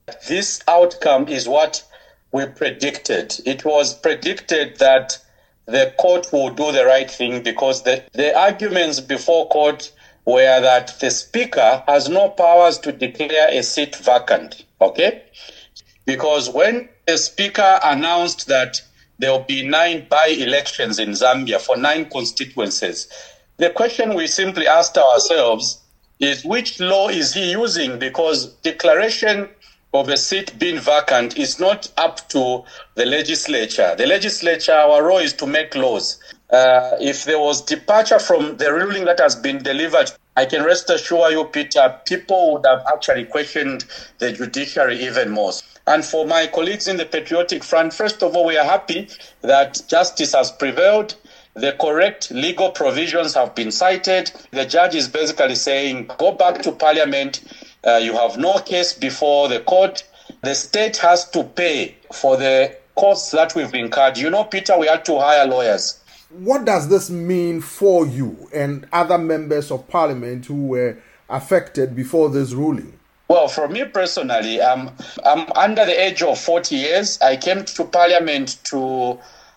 This outcome is what we predicted. It was predicted that the court will do the right thing because the arguments before court were that the speaker has no powers to declare a seat vacant, okay? Because when the speaker announced that there will be 9 by-elections in Zambia for 9 constituencies, the question we simply asked ourselves is which law is he using? Because declaration of a seat being vacant is not up to the legislature. The legislature, our role is to make laws. If there was departure from the ruling that has been delivered, I can rest assure you, Peter, people would have actually questioned the judiciary even more. And for my colleagues in the Patriotic Front, first of all, we are happy that justice has prevailed. The correct legal provisions have been cited. The judge is basically saying, go back to Parliament. You have no case before the court. The state has to pay for the costs that we've incurred. You know, Peter, we had to hire lawyers. What does this mean for you and other members of Parliament who were affected before this ruling? Well, for me personally, I'm under the age of 40 years. I came to Parliament to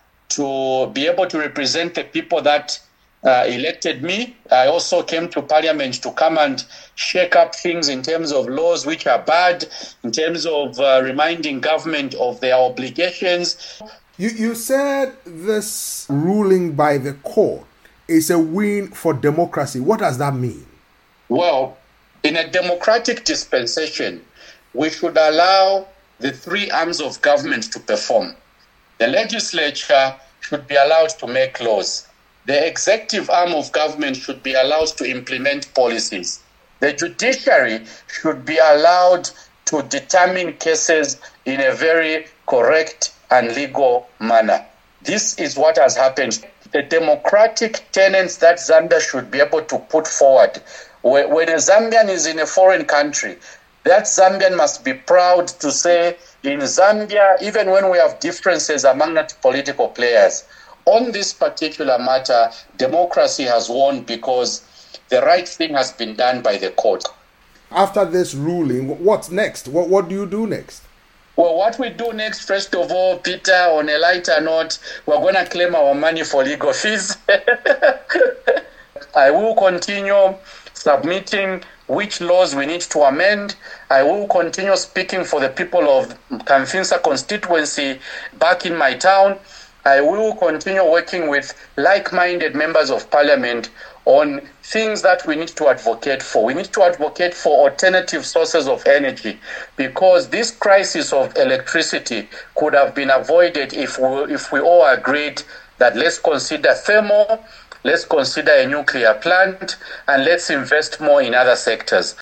be able to represent the people that elected me. I also came to Parliament to come and shake up things in terms of laws which are bad, in terms of reminding government of their obligations. You said this ruling by the court is a win for democracy. What does that mean? Well, in a democratic dispensation, we should allow the 3 arms of government to perform. The legislature should be allowed to make laws. The executive arm of government should be allowed to implement policies. The judiciary should be allowed to determine cases in a very correct and legal manner. This is what has happened. The democratic tenets that Zambia should be able to put forward. When a Zambian is in a foreign country, that Zambian must be proud to say, in Zambia, even when we have differences among the political players, on this particular matter, democracy has won because the right thing has been done by the court. After this ruling, what's next? What do you do next? Well, what we do next, first of all, Peter, on a lighter note, we're going to claim our money for legal fees. I will continue submitting which laws we need to amend. I will continue speaking for the people of Kamfinsa constituency back in my town. I will continue working with like-minded members of Parliament on things that we need to advocate for. We need to advocate for alternative sources of energy because this crisis of electricity could have been avoided if we all agreed that let's consider thermal, let's consider a nuclear plant, and let's invest more in other sectors.